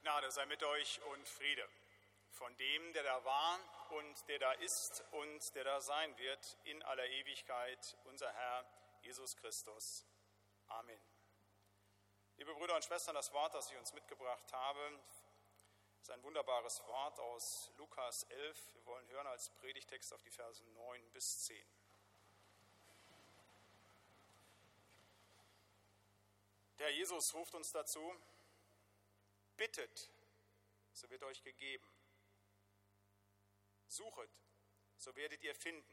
Gnade sei mit euch und Friede von dem, der da war und der da ist und der da sein wird in aller Ewigkeit, unser Herr Jesus Christus. Amen. Liebe Brüder und Schwestern, das Wort, das ich uns mitgebracht habe, ist ein wunderbares Wort aus Lukas 11. Wir wollen hören als Predigtext auf die Verse 9 bis 10. Der Herr Jesus ruft uns dazu: Bittet, so wird euch gegeben. Suchet, so werdet ihr finden.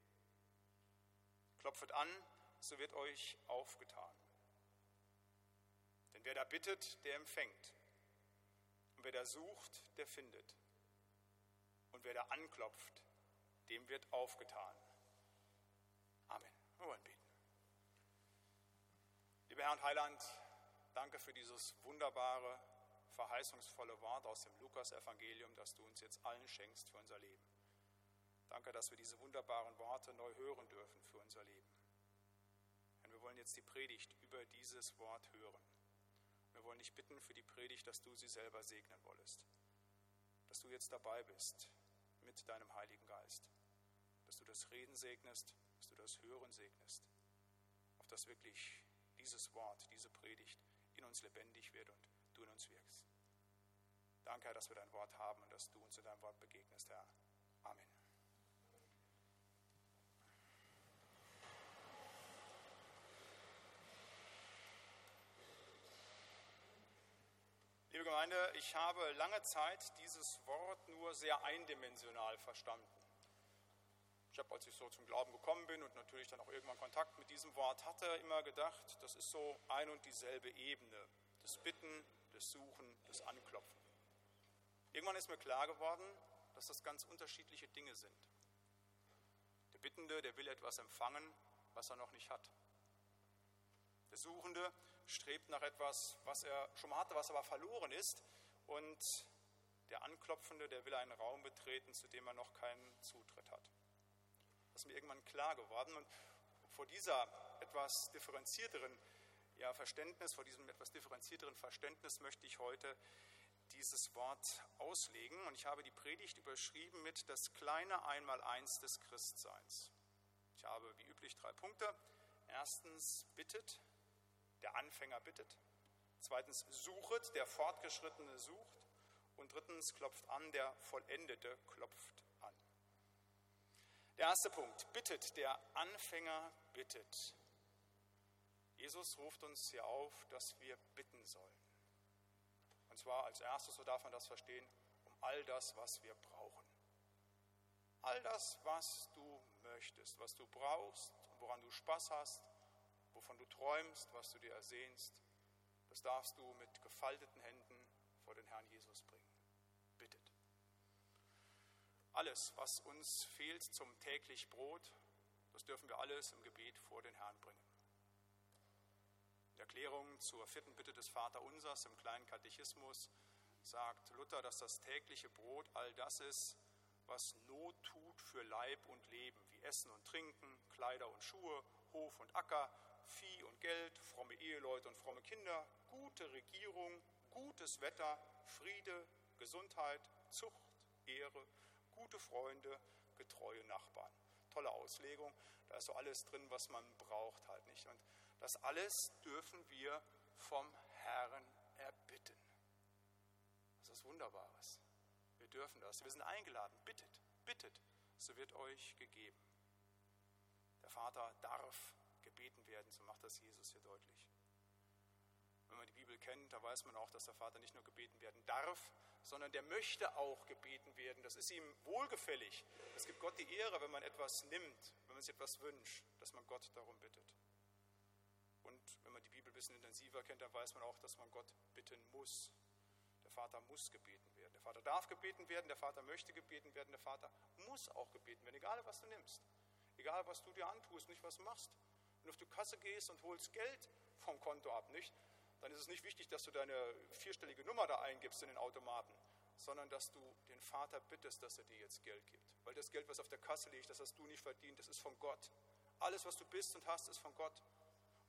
Klopfet an, so wird euch aufgetan. Denn wer da bittet, der empfängt. Und wer da sucht, der findet. Und wer da anklopft, dem wird aufgetan. Amen. Wir wollen beten. Lieber Herr und Heiland, danke für dieses wunderbare, verheißungsvolle Wort aus dem Lukas-Evangelium, das du uns jetzt allen schenkst für unser Leben. Danke, dass wir diese wunderbaren Worte neu hören dürfen für unser Leben. Und wir wollen jetzt die Predigt über dieses Wort hören. Wir wollen dich bitten für die Predigt, dass du sie selber segnen wolltest. Dass du jetzt dabei bist mit deinem Heiligen Geist. Dass du das Reden segnest, dass du das Hören segnest. Auf dass wirklich dieses Wort, diese Predigt in uns lebendig wird und du in uns wirkst. Danke, Herr, dass wir dein Wort haben und dass du uns in deinem Wort begegnest, Herr. Amen. Liebe Gemeinde, ich habe lange Zeit dieses Wort nur sehr eindimensional verstanden. Ich habe, als ich so zum Glauben gekommen bin und natürlich dann auch irgendwann Kontakt mit diesem Wort hatte, immer gedacht, das ist so ein und dieselbe Ebene. Das Bitten, das Suchen, das Anklopfen. Irgendwann ist mir klar geworden, dass das ganz unterschiedliche Dinge sind. Der Bittende, der will etwas empfangen, was er noch nicht hat. Der Suchende strebt nach etwas, was er schon mal hatte, was aber verloren ist. Und der Anklopfende, der will einen Raum betreten, zu dem er noch keinen Zutritt hat. Das ist mir irgendwann klar geworden. Und vor dieser etwas differenzierteren Verständnis, vor diesem etwas differenzierteren Verständnis möchte ich heute dieses Wort auslegen. Und ich habe die Predigt überschrieben mit das kleine Einmaleins des Christseins. Ich habe wie üblich 3 Punkte. Erstens, bittet, der Anfänger bittet. Zweitens, suchet, der Fortgeschrittene sucht. Und drittens, klopft an, der Vollendete klopft an. Der erste Punkt, bittet, der Anfänger bittet. Jesus ruft uns hier auf, dass wir bitten sollen. Und zwar als erstes, so darf man das verstehen, um all das, was wir brauchen. All das, was du möchtest, was du brauchst und woran du Spaß hast, wovon du träumst, was du dir ersehnst, das darfst du mit gefalteten Händen vor den Herrn Jesus bringen. Bittet. Alles, was uns fehlt zum täglich Brot, das dürfen wir alles im Gebet vor den Herrn bringen. In der Erklärung zur 4. Bitte des Vaterunsers im kleinen Katechismus sagt Luther, dass das tägliche Brot all das ist, was Not tut für Leib und Leben, wie Essen und Trinken, Kleider und Schuhe, Hof und Acker, Vieh und Geld, fromme Eheleute und fromme Kinder, gute Regierung, gutes Wetter, Friede, Gesundheit, Zucht, Ehre, gute Freunde, getreue Nachbarn. Tolle Auslegung, da ist so alles drin, was man braucht halt nicht. Und das alles dürfen wir vom Herrn erbitten. Das ist Wunderbares. Wir dürfen das. Wir sind eingeladen. Bittet, bittet, so wird euch gegeben. Der Vater darf gebeten werden, so macht das Jesus hier deutlich. Wenn man die Bibel kennt, da weiß man auch, dass der Vater nicht nur gebeten werden darf, sondern der möchte auch gebeten werden. Das ist ihm wohlgefällig. Es gibt Gott die Ehre, wenn man etwas nimmt, wenn man sich etwas wünscht, dass man Gott darum bittet. Und wenn man die Bibel ein bisschen intensiver kennt, dann weiß man auch, dass man Gott bitten muss. Der Vater muss gebeten werden. Der Vater darf gebeten werden, der Vater möchte gebeten werden, der Vater muss auch gebeten werden, egal was du nimmst. Egal was du dir antust, nicht was du machst. Wenn du auf die Kasse gehst und holst Geld vom Konto ab, nicht? Dann ist es nicht wichtig, dass du deine 4-stellige Nummer da eingibst in den Automaten, sondern dass du den Vater bittest, dass er dir jetzt Geld gibt. Weil das Geld, was auf der Kasse liegt, das hast du nicht verdient, das ist von Gott. Alles, was du bist und hast, ist von Gott. Und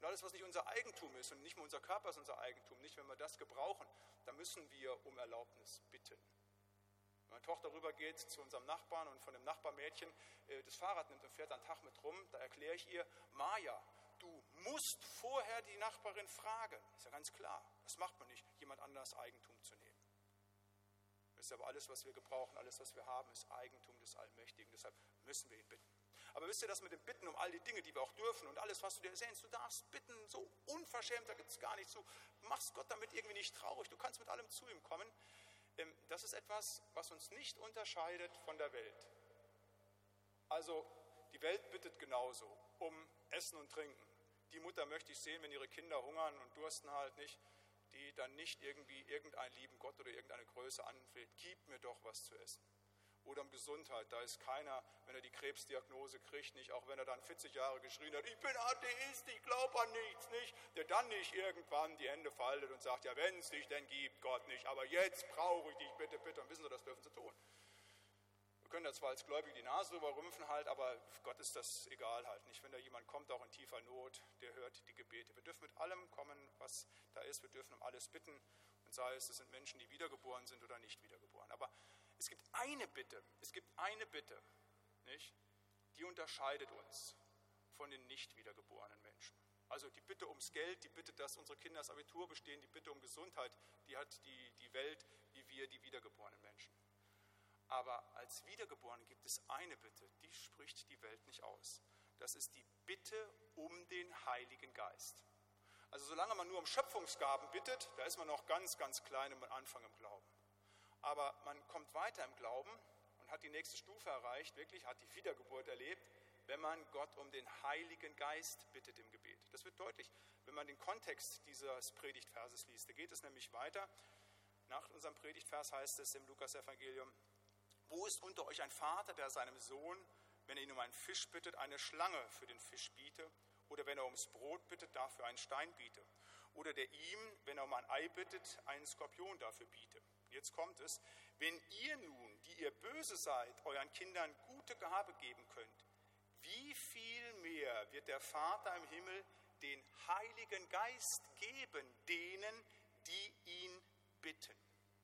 Und alles, was nicht unser Eigentum ist und nicht mal unser Körper ist unser Eigentum, nicht wenn wir das gebrauchen, dann müssen wir um Erlaubnis bitten. Wenn meine Tochter rübergeht zu unserem Nachbarn und von dem Nachbarmädchen das Fahrrad nimmt und fährt einen Tag mit rum, da erkläre ich ihr, Maja, du musst vorher die Nachbarin fragen. Ist ja ganz klar, das macht man nicht, jemand anderes Eigentum zu nehmen. Das ist aber alles, was wir gebrauchen, alles, was wir haben, ist Eigentum des Allmächtigen, deshalb müssen wir ihn bitten. Aber wisst ihr, das mit dem Bitten um all die Dinge, die wir auch dürfen und alles, was du dir ersehnst, du darfst bitten, so unverschämt, da gibt es gar nichts zu. Du machst Gott damit irgendwie nicht traurig, du kannst mit allem zu ihm kommen. Das ist etwas, was uns nicht unterscheidet von der Welt. Also die Welt bittet genauso um Essen und Trinken. Die Mutter möchte ich sehen, wenn ihre Kinder hungern und dursten halt nicht, die dann nicht irgendwie irgendeinen lieben Gott oder irgendeine Größe anfleht, gib mir doch was zu essen. Oder um Gesundheit, da ist keiner, wenn er die Krebsdiagnose kriegt, nicht, auch wenn er dann 40 Jahre geschrien hat, ich bin Atheist, ich glaube an nichts, nicht, der dann nicht irgendwann die Hände faltet und sagt, ja, wenn es dich denn gibt, Gott nicht, aber jetzt brauche ich dich, bitte, bitte, und wissen Sie, das dürfen Sie tun. Wir können da zwar als Gläubige die Nase drüber rümpfen halt, aber Gott ist das egal halt, nicht, wenn da jemand kommt, auch in tiefer Not, der hört die Gebete. Wir dürfen mit allem kommen, was da ist, wir dürfen um alles bitten, und sei es, das sind Menschen, die wiedergeboren sind oder nicht wiedergeboren, aber es gibt eine Bitte, nicht? Die unterscheidet uns von den nicht wiedergeborenen Menschen. Also die Bitte ums Geld, die Bitte, dass unsere Kinder das Abitur bestehen, die Bitte um Gesundheit, die hat die Welt wie wir, die wiedergeborenen Menschen. Aber als Wiedergeborene gibt es eine Bitte, die spricht die Welt nicht aus. Das ist die Bitte um den Heiligen Geist. Also solange man nur um Schöpfungsgaben bittet, da ist man noch ganz, ganz klein am Anfang im Glauben. Aber man kommt weiter im Glauben und hat die nächste Stufe erreicht, wirklich hat die Wiedergeburt erlebt, wenn man Gott um den Heiligen Geist bittet im Gebet. Das wird deutlich, wenn man den Kontext dieses Predigtverses liest. Da geht es nämlich weiter. Nach unserem Predigtvers heißt es im Lukas-Evangelium, wo ist unter euch ein Vater, der seinem Sohn, wenn er ihn um einen Fisch bittet, eine Schlange für den Fisch biete? Oder wenn er ums Brot bittet, dafür einen Stein biete? Oder der ihm, wenn er um ein Ei bittet, einen Skorpion dafür biete? Jetzt kommt es, wenn ihr nun, die ihr böse seid, euren Kindern gute Gabe geben könnt, wie viel mehr wird der Vater im Himmel den Heiligen Geist geben, denen, die ihn bitten?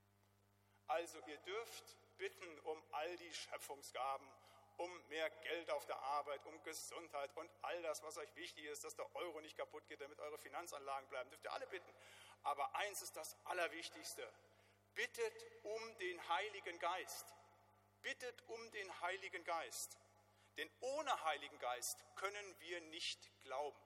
Also ihr dürft bitten um all die Schöpfungsgaben, um mehr Geld auf der Arbeit, um Gesundheit und all das, was euch wichtig ist, dass der Euro nicht kaputt geht, damit eure Finanzanlagen bleiben, dürft ihr alle bitten. Aber eins ist das Allerwichtigste. Bittet um den Heiligen Geist. Bittet um den Heiligen Geist. Denn ohne Heiligen Geist können wir nicht glauben.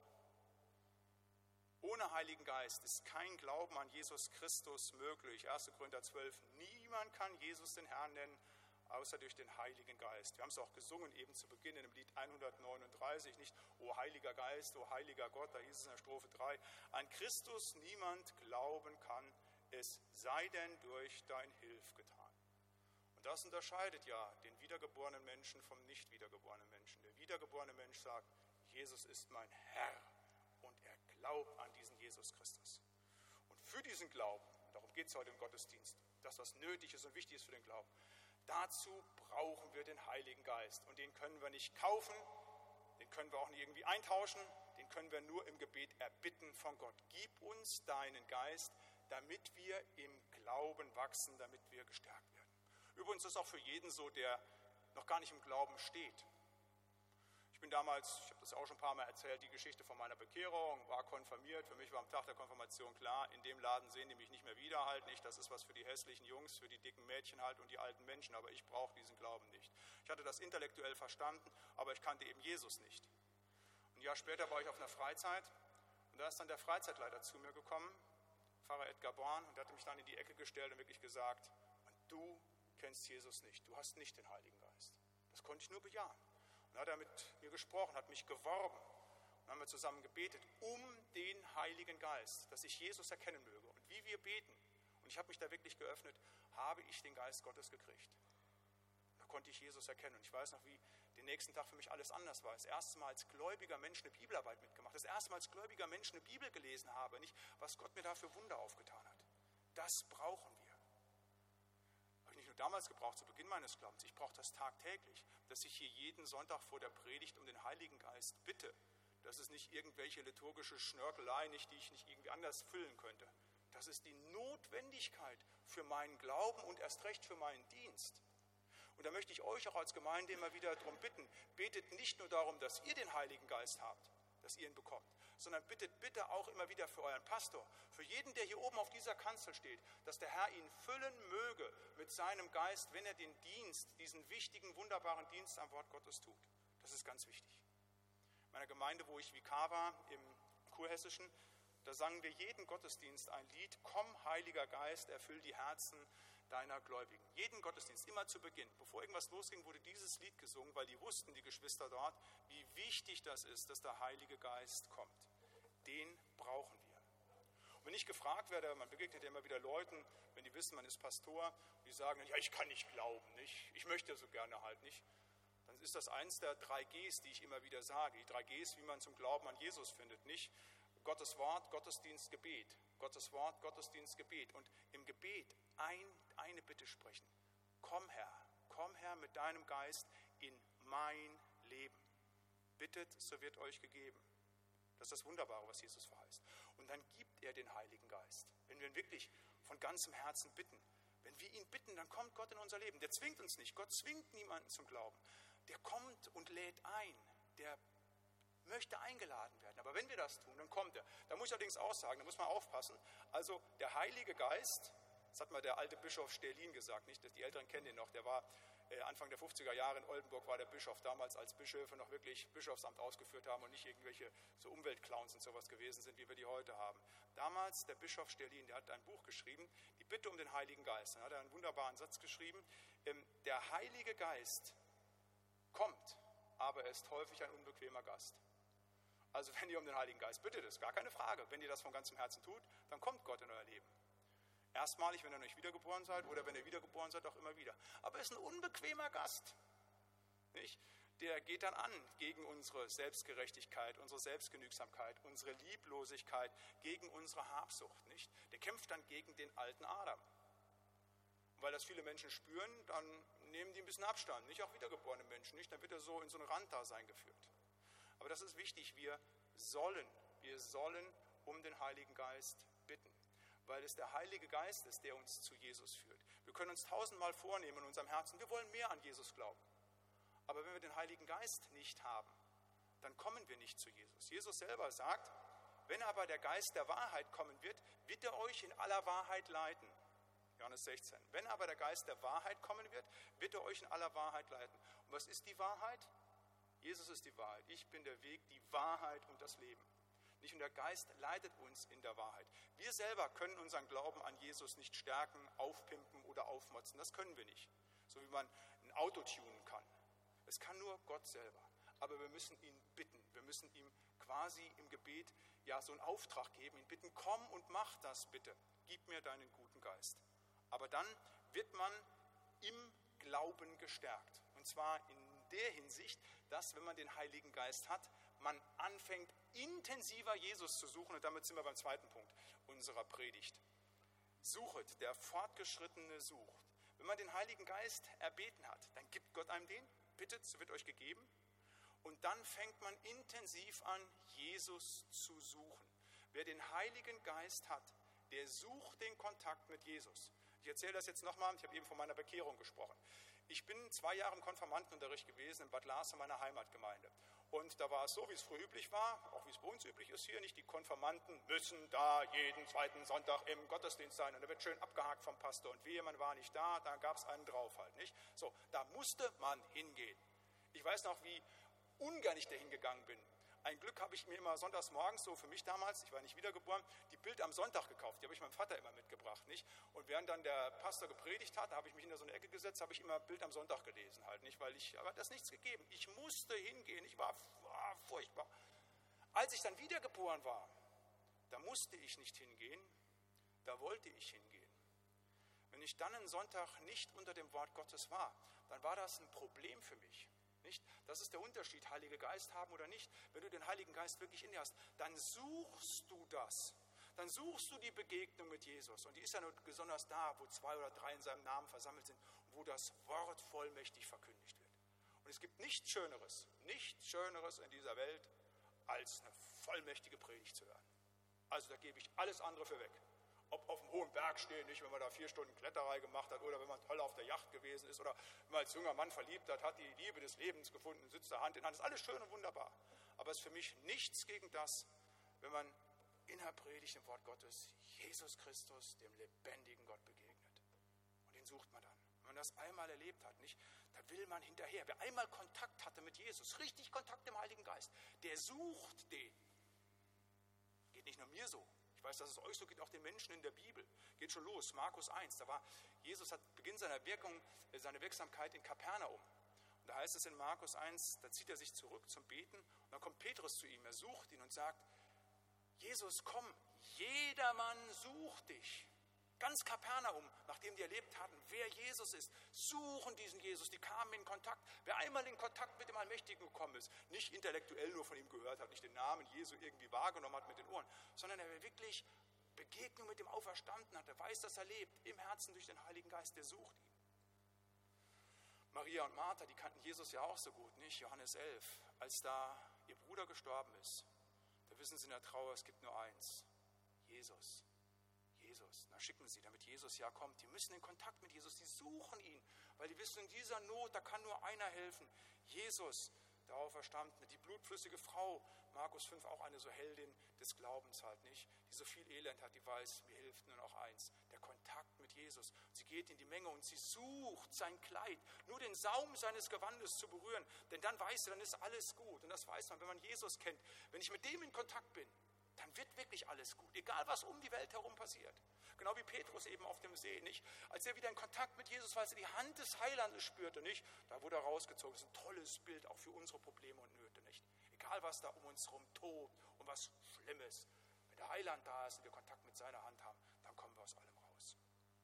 Ohne Heiligen Geist ist kein Glauben an Jesus Christus möglich. 1. Korinther 12. Niemand kann Jesus den Herrn nennen, außer durch den Heiligen Geist. Wir haben es auch gesungen eben zu Beginn im Lied 139, nicht O Heiliger Geist, O Heiliger Gott, da hieß es in der Strophe 3, an Christus niemand glauben kann, es sei denn durch dein Hilf getan. Und das unterscheidet ja den wiedergeborenen Menschen vom nicht wiedergeborenen Menschen. Der wiedergeborene Mensch sagt, Jesus ist mein Herr und er glaubt an diesen Jesus Christus. Und für diesen Glauben, darum geht es heute im Gottesdienst, das, was nötig ist und wichtig ist für den Glauben, dazu brauchen wir den Heiligen Geist. Und den können wir nicht kaufen, den können wir auch nicht irgendwie eintauschen, den können wir nur im Gebet erbitten von Gott. Gib uns deinen Geist, damit wir im Glauben wachsen, damit wir gestärkt werden. Übrigens ist es auch für jeden so, der noch gar nicht im Glauben steht. Ich bin damals, ich habe das auch schon ein paar Mal erzählt, die Geschichte von meiner Bekehrung, war konfirmiert. Für mich war am Tag der Konfirmation klar, in dem Laden sehen die mich nicht mehr wieder halt nicht. Das ist was für die hässlichen Jungs, für die dicken Mädchen halt und die alten Menschen, aber ich brauche diesen Glauben nicht. Ich hatte das intellektuell verstanden, aber ich kannte eben Jesus nicht. Ein Jahr später war ich auf einer Freizeit und da ist dann der Freizeitleiter zu mir gekommen, Pfarrer Edgar Born, und der hatte mich dann in die Ecke gestellt und wirklich gesagt, und du kennst Jesus nicht, du hast nicht den Heiligen Geist. Das konnte ich nur bejahen. Und dann hat er mit mir gesprochen, hat mich geworben. Und dann haben wir zusammen gebetet um den Heiligen Geist, dass ich Jesus erkennen möge. Und wie wir beten, und ich habe mich da wirklich geöffnet, habe ich den Geist Gottes gekriegt. Da konnte ich Jesus erkennen. Und ich weiß noch, wie den nächsten Tag für mich alles anders war. Das erste Mal als gläubiger Mensch eine Bibelarbeit mitgemacht. Das erste Mal als gläubiger Mensch eine Bibel gelesen habe. Nicht, was Gott mir da für Wunder aufgetan hat. Das brauchen wir. Habe ich nicht nur damals gebraucht, zu Beginn meines Glaubens. Ich brauche das tagtäglich, dass ich hier jeden Sonntag vor der Predigt um den Heiligen Geist bitte, Das ist nicht irgendwelche liturgische Schnörkelei, die ich nicht irgendwie anders füllen könnte. Das ist die Notwendigkeit für meinen Glauben und erst recht für meinen Dienst. Und da möchte ich euch auch als Gemeinde immer wieder darum bitten, betet nicht nur darum, dass ihr den Heiligen Geist habt, dass ihr ihn bekommt, sondern bittet bitte auch immer wieder für euren Pastor, für jeden, der hier oben auf dieser Kanzel steht, dass der Herr ihn füllen möge mit seinem Geist, wenn er den Dienst, diesen wichtigen, wunderbaren Dienst am Wort Gottes tut. Das ist ganz wichtig. In meiner Gemeinde, wo ich Vikar war, im Kurhessischen, da sangen wir jeden Gottesdienst ein Lied, Komm, Heiliger Geist, erfüll die Herzen deiner Gläubigen. Jeden Gottesdienst, immer zu Beginn. Bevor irgendwas losging, wurde dieses Lied gesungen, weil die wussten, die Geschwister dort, wie wichtig das ist, dass der Heilige Geist kommt. Den brauchen wir. Und wenn ich gefragt werde, man begegnet ja immer wieder Leuten, wenn die wissen, man ist Pastor, die sagen, ja, ich kann nicht glauben, nicht? Ich möchte so gerne halt nicht. Dann ist das eins der 3 Gs, die ich immer wieder sage. Die 3 Gs, wie man zum Glauben an Jesus findet, nicht? Gottes Wort, Gottesdienst, Gebet. Gottes Wort, Gottesdienst, Gebet. Und im Gebet eine Bitte sprechen. Komm Herr mit deinem Geist in mein Leben. Bittet, so wird euch gegeben. Das ist das Wunderbare, was Jesus verheißt. Und dann gibt er den Heiligen Geist. Wenn wir ihn wirklich von ganzem Herzen bitten. Wenn wir ihn bitten, dann kommt Gott in unser Leben. Der zwingt uns nicht. Gott zwingt niemanden zum Glauben. Der kommt und lädt ein. Der möchte eingeladen werden. Aber wenn wir das tun, dann kommt er. Da muss ich allerdings auch sagen, da muss man aufpassen. Also der Heilige Geist, das hat mal der alte Bischof Sterlin gesagt, nicht? Die Älteren kennen ihn noch, der war Anfang der 50er Jahre in Oldenburg, war der Bischof damals, als Bischöfe noch wirklich Bischofsamt ausgeführt haben und nicht irgendwelche so Umweltclowns und sowas gewesen sind, wie wir die heute haben. Damals der Bischof Sterlin, der hat ein Buch geschrieben, die Bitte um den Heiligen Geist. Dann hat er einen wunderbaren Satz geschrieben, der Heilige Geist kommt, aber er ist häufig ein unbequemer Gast. Also wenn ihr um den Heiligen Geist bittet, ist gar keine Frage. Wenn ihr das von ganzem Herzen tut, dann kommt Gott in euer Leben. Erstmalig, wenn ihr noch nicht wiedergeboren seid, oder wenn ihr wiedergeboren seid, auch immer wieder. Aber er ist ein unbequemer Gast. Nicht? Der geht dann an gegen unsere Selbstgerechtigkeit, unsere Selbstgenügsamkeit, unsere Lieblosigkeit, gegen unsere Habsucht. Nicht? Der kämpft dann gegen den alten Adam. Und weil das viele Menschen spüren, dann nehmen die ein bisschen Abstand. Nicht auch wiedergeborene Menschen, nicht? Dann wird er so in so ein Randdasein geführt. Aber das ist wichtig, wir sollen um den Heiligen Geist bitten, weil es der Heilige Geist ist, der uns zu Jesus führt. Wir können uns 1000-mal vornehmen in unserem Herzen, wir wollen mehr an Jesus glauben. Aber wenn wir den Heiligen Geist nicht haben, dann kommen wir nicht zu Jesus. Jesus selber sagt, wenn aber der Geist der Wahrheit kommen wird, wird er euch in aller Wahrheit leiten. Johannes 16. Wenn aber der Geist der Wahrheit kommen wird, wird er euch in aller Wahrheit leiten. Und was ist die Wahrheit? Jesus ist die Wahrheit. Ich bin der Weg, die Wahrheit und das Leben. Nicht? Und der Geist leitet uns in der Wahrheit. Wir selber können unseren Glauben an Jesus nicht stärken, aufpimpen oder aufmotzen. Das können wir nicht. So wie man ein Auto tunen kann. Es kann nur Gott selber. Aber wir müssen ihn bitten. Wir müssen ihm quasi im Gebet ja so einen Auftrag geben. Ihn bitten, komm und mach das bitte. Gib mir deinen guten Geist. Aber dann wird man im Glauben gestärkt. Und zwar in der Hinsicht, dass, wenn man den Heiligen Geist hat, man anfängt, intensiver Jesus zu suchen. Und damit sind wir beim zweiten Punkt unserer Predigt. Suchet, der Fortgeschrittene sucht. Wenn man den Heiligen Geist erbeten hat, dann gibt Gott einem den, bittet, so wird euch gegeben. Und dann fängt man intensiv an, Jesus zu suchen. Wer den Heiligen Geist hat, der sucht den Kontakt mit Jesus. Ich erzähle das jetzt nochmal, ich habe eben von meiner Bekehrung gesprochen. Ich bin 2 Jahre im Konfirmandenunterricht gewesen in Bad Lars in meiner Heimatgemeinde. Und da war es so, wie es früher üblich war, auch wie es bei uns üblich ist hier, nicht die Konfirmanden müssen da jeden 2. Sonntag im Gottesdienst sein. Und da wird schön abgehakt vom Pastor. Und wehe, man war nicht da, da gab es einen drauf halt, nicht? So, da musste man hingehen. Ich weiß noch, wie ungern ich da hingegangen bin. Ein Glück habe ich mir immer sonntags morgens, so für mich damals, ich war nicht wiedergeboren, die Bild am Sonntag gekauft. Die habe ich meinem Vater immer mitgebracht, nicht? Und während dann der Pastor gepredigt hat, da habe ich mich in so eine Ecke gesetzt, habe ich immer Bild am Sonntag gelesen halt, nicht? Aber das nichts gegeben. Ich musste hingehen, ich war furchtbar. Als ich dann wiedergeboren war, da musste ich nicht hingehen, da wollte ich hingehen. Wenn ich dann einen Sonntag nicht unter dem Wort Gottes war, dann war das ein Problem für mich. Nicht? Das ist der Unterschied, Heiligen Geist haben oder nicht. Wenn du den Heiligen Geist wirklich in dir hast, dann suchst du das. Dann suchst du die Begegnung mit Jesus. Und die ist ja nur besonders da, wo 2 oder 3 in seinem Namen versammelt sind, wo das Wort vollmächtig verkündigt wird. Und es gibt nichts Schöneres in dieser Welt, als eine vollmächtige Predigt zu hören. Also da gebe ich alles andere für weg. Ob auf dem hohen Berg stehen, nicht, wenn man da 4 Stunden Kletterei gemacht hat oder wenn man toll auf der Yacht gewesen ist oder wenn man als junger Mann verliebt hat die Liebe des Lebens gefunden, sitzt da Hand in Hand, ist alles schön und wunderbar. Aber es ist für mich nichts gegen das, wenn man in der Predigt im Wort Gottes Jesus Christus, dem lebendigen Gott, begegnet. Und den sucht man dann. Wenn man das einmal erlebt hat, nicht, da will man hinterher. Wer einmal Kontakt hatte mit Jesus, richtig Kontakt im Heiligen Geist, der sucht den. Geht nicht nur mir so. Ich weiß, dass es euch so geht, auch den Menschen in der Bibel. Geht schon los, Markus 1. Da war Jesus hat Beginn seiner Wirksamkeit in Kapernaum. Und da heißt es in Markus 1, da zieht er sich zurück zum Beten und dann kommt Petrus zu ihm. Er sucht ihn und sagt, Jesus, komm, jedermann sucht dich. Ganz Kapernaum, nachdem die erlebt hatten, wer Jesus ist, suchen diesen Jesus. Die kamen in Kontakt. Wer einmal in Kontakt mit dem Allmächtigen gekommen ist, nicht intellektuell nur von ihm gehört hat, nicht den Namen Jesu irgendwie wahrgenommen hat mit den Ohren, sondern er wirklich Begegnung mit dem Auferstanden hat. Er weiß, dass er lebt, im Herzen durch den Heiligen Geist, der sucht ihn. Maria und Martha, die kannten Jesus ja auch so gut, nicht? Johannes 11, als da ihr Bruder gestorben ist, da wissen sie in der Trauer, es gibt nur eins, Jesus. Jesus. Da schicken sie, damit Jesus ja kommt. Die müssen in Kontakt mit Jesus, die suchen ihn, weil die wissen, in dieser Not, da kann nur einer helfen. Jesus, der Auferstandene, die blutflüssige Frau, Markus 5, auch eine so Heldin des Glaubens halt nicht, die so viel Elend hat, die weiß, mir hilft nur noch eins, der Kontakt mit Jesus. Sie geht in die Menge und sie sucht sein Kleid, nur den Saum seines Gewandes zu berühren, denn dann weiß sie, dann ist alles gut. Und das weiß man, wenn man Jesus kennt. Wenn ich mit dem in Kontakt bin, dann wird wirklich alles gut, egal was um die Welt herum passiert. Genau wie Petrus eben auf dem See, nicht? Als er wieder in Kontakt mit Jesus war, als er die Hand des Heilandes spürte, nicht? Da wurde er rausgezogen. Das ist ein tolles Bild auch für unsere Probleme und Nöte, nicht? Egal was da um uns herum tobt und was Schlimmes. Wenn der Heiland da ist und wir Kontakt mit seiner Hand haben, dann kommen wir aus allem raus.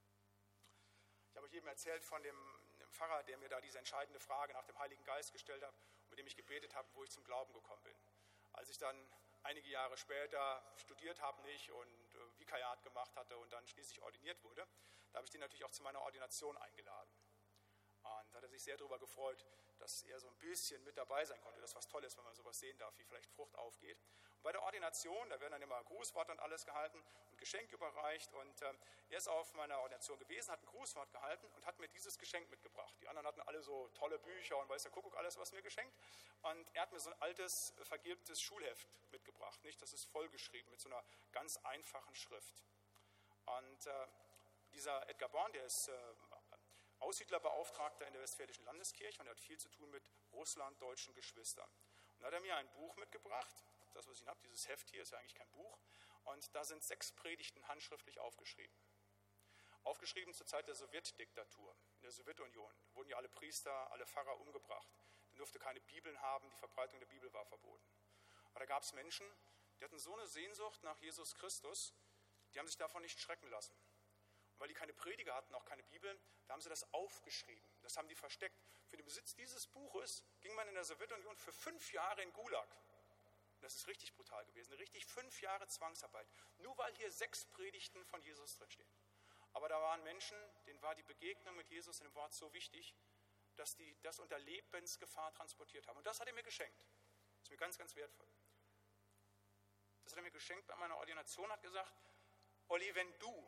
Ich habe euch eben erzählt von dem Pfarrer, der mir da diese entscheidende Frage nach dem Heiligen Geist gestellt hat, mit dem ich gebetet habe, wo ich zum Glauben gekommen bin. Als ich dann einige Jahre später studiert habe nicht und Vikariat gemacht hatte und dann schließlich ordiniert wurde, da habe ich den natürlich auch zu meiner Ordination eingeladen. Und da hat er sich sehr darüber gefreut, dass er so ein bisschen mit dabei sein konnte. Das ist was Tolles, wenn man sowas sehen darf, wie vielleicht Frucht aufgeht. Und bei der Ordination, da werden dann immer Grußworte und alles gehalten und Geschenke überreicht. Und er ist auf meiner Ordination gewesen, hat ein Grußwort gehalten und hat mir dieses Geschenk mitgebracht. Die anderen hatten alle so tolle Bücher und weiß der Kuckuck alles, was mir geschenkt. Und er hat mir so ein altes, vergilbtes Schulheft mitgebracht. Nicht? Das ist vollgeschrieben mit so einer ganz einfachen Schrift. Und dieser Edgar Born, der ist Aussiedlerbeauftragter in der Westfälischen Landeskirche und er hat viel zu tun mit russlanddeutschen Geschwistern. Und da hat er mir ein Buch mitgebracht, das, was ich habe, dieses Heft hier, ist ja eigentlich kein Buch, und da sind 6 Predigten handschriftlich aufgeschrieben. Aufgeschrieben zur Zeit der Sowjetdiktatur, in der Sowjetunion. Da wurden ja alle Priester, alle Pfarrer umgebracht. Man durfte keine Bibeln haben, die Verbreitung der Bibel war verboten. Aber da gab es Menschen, die hatten so eine Sehnsucht nach Jesus Christus, die haben sich davon nicht schrecken lassen. Weil die keine Prediger hatten, auch keine Bibel, da haben sie das aufgeschrieben. Das haben die versteckt. Für den Besitz dieses Buches ging man in der Sowjetunion für 5 Jahre in Gulag. Das ist richtig brutal gewesen. Richtig 5 Jahre Zwangsarbeit. Nur weil hier 6 Predigten von Jesus drinstehen. Aber da waren Menschen, denen war die Begegnung mit Jesus in dem Wort so wichtig, dass die das unter Lebensgefahr transportiert haben. Und das hat er mir geschenkt. Das ist mir ganz, ganz wertvoll. Das hat er mir geschenkt bei meiner Ordination, hat gesagt, Olli, wenn du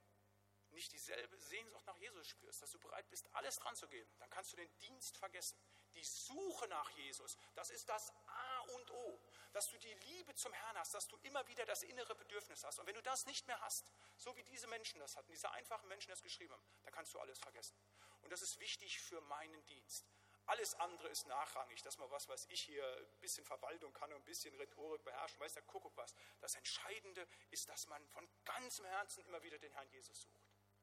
nicht dieselbe Sehnsucht nach Jesus spürst, dass du bereit bist, alles dran zu geben, dann kannst du den Dienst vergessen. Die Suche nach Jesus, das ist das A und O. Dass du die Liebe zum Herrn hast, dass du immer wieder das innere Bedürfnis hast. Und wenn du das nicht mehr hast, so wie diese Menschen das hatten, diese einfachen Menschen das geschrieben haben, dann kannst du alles vergessen. Und das ist wichtig für meinen Dienst. Alles andere ist nachrangig, dass man, was weiß ich, hier ein bisschen Verwaltung kann und ein bisschen Rhetorik beherrschen, weiß der Kuckuck was. Das Entscheidende ist, dass man von ganzem Herzen immer wieder den Herrn Jesus sucht.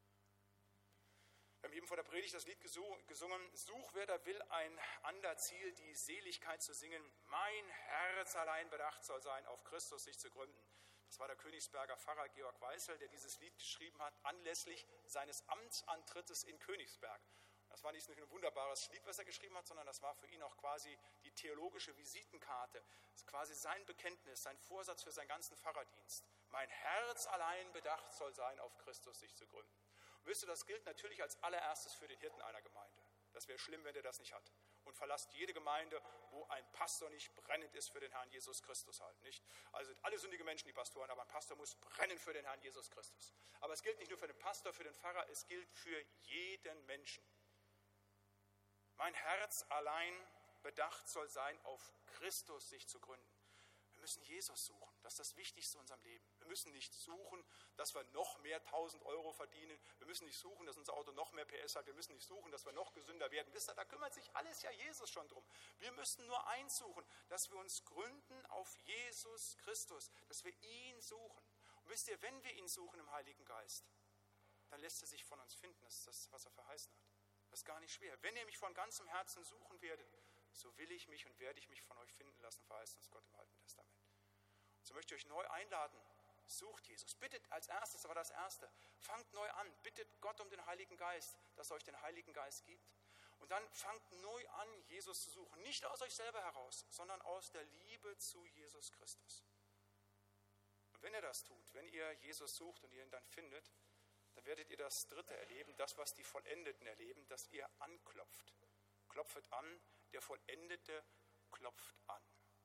Wir haben eben vor der Predigt das Lied gesungen, such, wer da will, ein ander Ziel, die Seligkeit zu singen. Mein Herz allein bedacht soll sein, auf Christus sich zu gründen. Das war der Königsberger Pfarrer Georg Weißel, der dieses Lied geschrieben hat, anlässlich seines Amtsantrittes in Königsberg. Das war nicht nur ein wunderbares Lied, was er geschrieben hat, sondern das war für ihn auch quasi die theologische Visitenkarte. Das ist quasi sein Bekenntnis, sein Vorsatz für seinen ganzen Pfarrerdienst. Mein Herz allein bedacht soll sein, auf Christus sich zu gründen. Wisst ihr, das gilt natürlich als allererstes für den Hirten einer Gemeinde. Das wäre schlimm, wenn der das nicht hat. Und verlasst jede Gemeinde, wo ein Pastor nicht brennend ist für den Herrn Jesus Christus halt, nicht? Also sind alle sündige Menschen, die Pastoren, aber ein Pastor muss brennen für den Herrn Jesus Christus. Aber es gilt nicht nur für den Pastor, für den Pfarrer, es gilt für jeden Menschen. Mein Herz allein bedacht soll sein, auf Christus sich zu gründen. Wir müssen Jesus suchen. Das ist das Wichtigste in unserem Leben. Wir müssen nicht suchen, dass wir noch mehr 1.000 Euro verdienen. Wir müssen nicht suchen, dass unser Auto noch mehr PS hat. Wir müssen nicht suchen, dass wir noch gesünder werden. Wisst ihr, da kümmert sich alles ja Jesus schon drum. Wir müssen nur eins suchen, dass wir uns gründen auf Jesus Christus, dass wir ihn suchen. Und wisst ihr, wenn wir ihn suchen im Heiligen Geist, dann lässt er sich von uns finden. Das ist das, was er verheißen hat. Das ist gar nicht schwer. Wenn ihr mich von ganzem Herzen suchen werdet, so will ich mich und werde ich mich von euch finden lassen, verheißt uns Gott im Alten Testament. Und so möchte ich euch neu einladen, sucht Jesus. Bittet als erstes, aber das Erste, fangt neu an, bittet Gott um den Heiligen Geist, dass er euch den Heiligen Geist gibt. Und dann fangt neu an, Jesus zu suchen. Nicht aus euch selber heraus, sondern aus der Liebe zu Jesus Christus. Und wenn ihr das tut, wenn ihr Jesus sucht und ihr ihn dann findet, dann werdet ihr das Dritte erleben, das, was die Vollendeten erleben, dass ihr anklopft. Klopfet an, der Vollendete klopft an.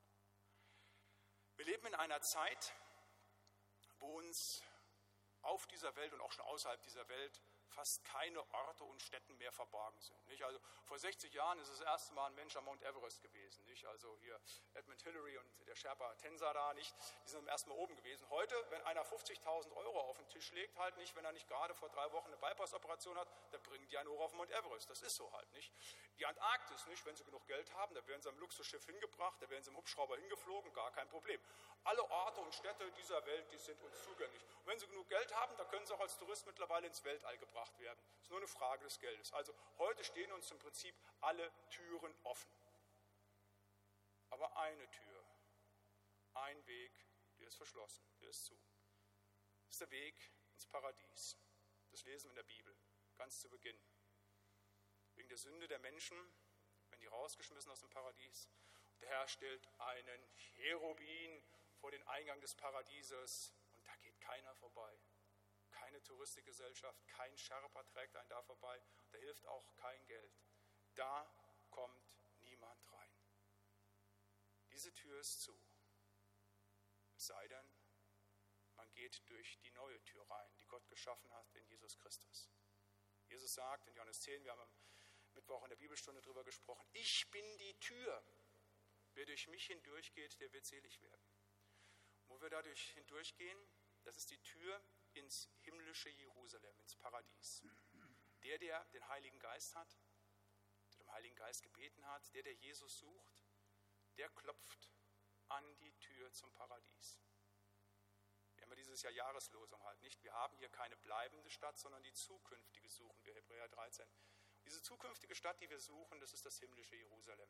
Wir leben in einer Zeit, wo uns auf dieser Welt und auch schon außerhalb dieser Welt fast keine Orte und Stätten mehr verborgen sind. Nicht? Also vor 60 Jahren ist das erste Mal ein Mensch am Mount Everest gewesen. Nicht? Also hier Edmund Hillary und der Sherpa Tensa da, nicht? Die sind erst mal oben gewesen. Heute, wenn einer 50.000 Euro auf den Tisch legt, halt nicht, wenn er nicht gerade vor 3 Wochen eine Bypass-Operation hat, dann bringen die einen hoch auf den Mount Everest. Das ist so halt nicht. Die Antarktis, nicht? Wenn sie genug Geld haben, da werden sie am Luxusschiff hingebracht, da werden sie im Hubschrauber hingeflogen, gar kein Problem. Alle Orte und Städte dieser Welt, die sind uns zugänglich. Und wenn sie genug Geld haben, dann können sie auch als Tourist mittlerweile ins Weltall gebracht werden. Das ist nur eine Frage des Geldes. Also heute stehen uns im Prinzip alle Türen offen. Aber eine Tür, ein Weg, der ist verschlossen, der ist zu. Das ist der Weg ins Paradies. Das lesen wir in der Bibel, ganz zu Beginn. Wegen der Sünde der Menschen werden die rausgeschmissen aus dem Paradies. Und der Herr stellt einen Cherubin vor den Eingang des Paradieses und da geht keiner vorbei. Keine Touristikgesellschaft, kein Sherpa trägt einen da vorbei, da hilft auch kein Geld. Da kommt niemand rein. Diese Tür ist zu. Es sei denn, man geht durch die neue Tür rein, die Gott geschaffen hat in Jesus Christus. Jesus sagt in Johannes 10, wir haben am Mittwoch in der Bibelstunde darüber gesprochen, ich bin die Tür. Wer durch mich hindurchgeht, der wird selig werden. Wo wir dadurch hindurchgehen, das ist die Tür ins himmlische Jerusalem, ins Paradies. Der den Heiligen Geist hat, der dem Heiligen Geist gebeten hat, der Jesus sucht, der klopft an die Tür zum Paradies. Wir haben ja dieses Jahr Jahreslosung halt nicht. Wir haben hier keine bleibende Stadt, sondern die zukünftige suchen wir, Hebräer 13. Diese zukünftige Stadt, die wir suchen, das ist das himmlische Jerusalem.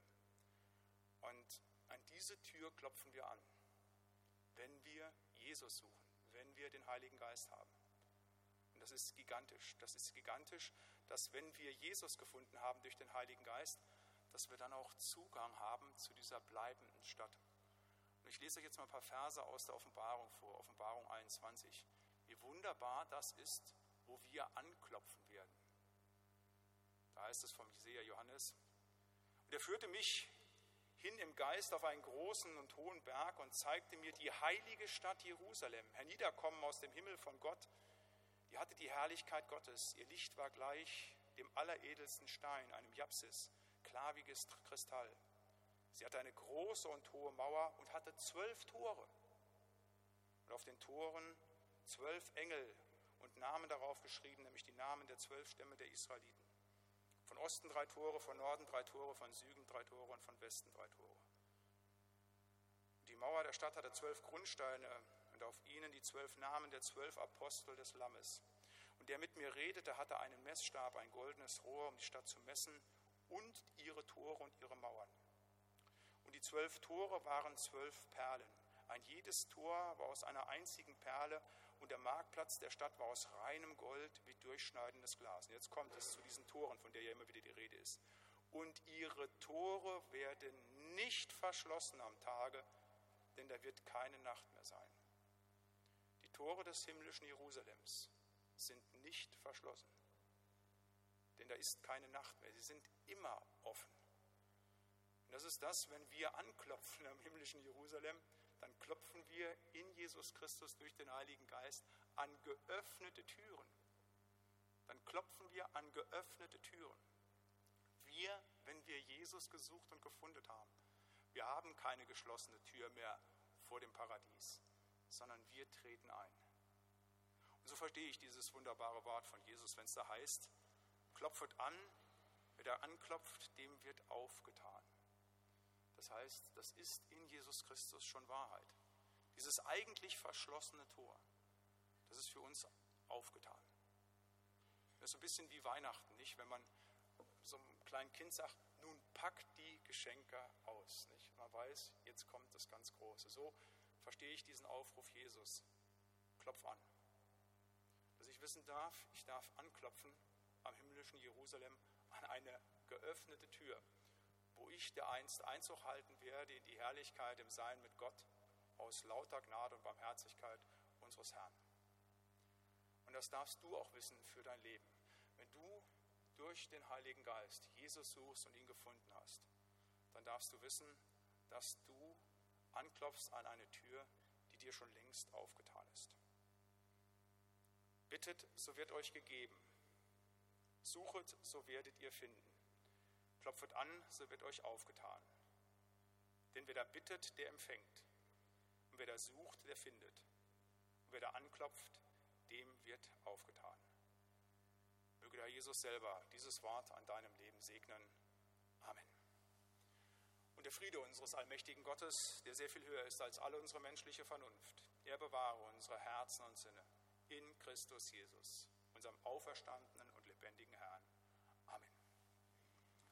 Und an diese Tür klopfen wir an, wenn wir Jesus suchen, wenn wir den Heiligen Geist haben. Und das ist gigantisch. Das ist gigantisch, dass wenn wir Jesus gefunden haben durch den Heiligen Geist, dass wir dann auch Zugang haben zu dieser bleibenden Stadt. Und ich lese euch jetzt mal ein paar Verse aus der Offenbarung vor, Offenbarung 21. Wie wunderbar das ist, wo wir anklopfen werden. Da heißt es vom Seher Johannes. Und er führte mich hin im Geist auf einen großen und hohen Berg und zeigte mir die heilige Stadt Jerusalem, herniederkommen aus dem Himmel von Gott. Die hatte die Herrlichkeit Gottes. Ihr Licht war gleich dem alleredelsten Stein, einem Japsis, klar wie Kristall. Sie hatte eine große und hohe Mauer und hatte 12 Tore. Und auf den Toren 12 Engel und Namen darauf geschrieben, nämlich die Namen der 12 Stämme der Israeliten. Von Osten 3 Tore, von Norden 3 Tore, von Süden 3 Tore und von Westen 3 Tore. Die Mauer der Stadt hatte 12 Grundsteine und auf ihnen die 12 Namen der 12 Apostel des Lammes. Und der mit mir redete, hatte einen Messstab, ein goldenes Rohr, um die Stadt zu messen und ihre Tore und ihre Mauern. Und die 12 Tore waren 12 Perlen. Ein jedes Tor war aus einer einzigen Perle und der Marktplatz der Stadt war aus reinem Gold wie durchschneidendes Glas. Und jetzt kommt es zu diesen Toren, von der ja immer wieder die Rede ist. Und ihre Tore werden nicht verschlossen am Tage, denn da wird keine Nacht mehr sein. Die Tore des himmlischen Jerusalems sind nicht verschlossen. denn da ist keine Nacht mehr. Sie sind immer offen. Und das ist das, wenn wir anklopfen am himmlischen Jerusalem, dann klopfen wir in Jesus Christus durch den Heiligen Geist an geöffnete Türen. Dann klopfen wir an geöffnete Türen. Wir, wenn wir Jesus gesucht und gefunden haben, wir haben keine geschlossene Tür mehr vor dem Paradies, sondern wir treten ein. Und so verstehe ich dieses wunderbare Wort von Jesus, wenn es da heißt, klopfet an, wer da anklopft, dem wird aufgetan. Das heißt, das ist in Jesus Christus schon Wahrheit. Dieses eigentlich verschlossene Tor, das ist für uns aufgetan. Das ist so ein bisschen wie Weihnachten, nicht? Wenn man so einem kleinen Kind sagt, nun pack die Geschenke aus. Nicht? Man weiß, jetzt kommt das ganz Große. So verstehe ich diesen Aufruf Jesus. Klopf an. Dass ich wissen darf, ich darf anklopfen am himmlischen Jerusalem an eine geöffnete Tür, wo ich dereinst Einzug halten werde in die Herrlichkeit im Sein mit Gott aus lauter Gnade und Barmherzigkeit unseres Herrn. Und das darfst du auch wissen für dein Leben. Wenn du durch den Heiligen Geist Jesus suchst und ihn gefunden hast, dann darfst du wissen, dass du anklopfst an eine Tür, die dir schon längst aufgetan ist. Bittet, so wird euch gegeben. Suchet, so werdet ihr finden. Klopfet an, so wird euch aufgetan. Denn wer da bittet, der empfängt. Und wer da sucht, der findet. Und wer da anklopft, dem wird aufgetan. Möge der Jesus selber dieses Wort an deinem Leben segnen. Amen. Und der Friede unseres allmächtigen Gottes, der sehr viel höher ist als alle unsere menschliche Vernunft, er bewahre unsere Herzen und Sinne in Christus Jesus, unserem auferstandenen und lebendigen Herrn.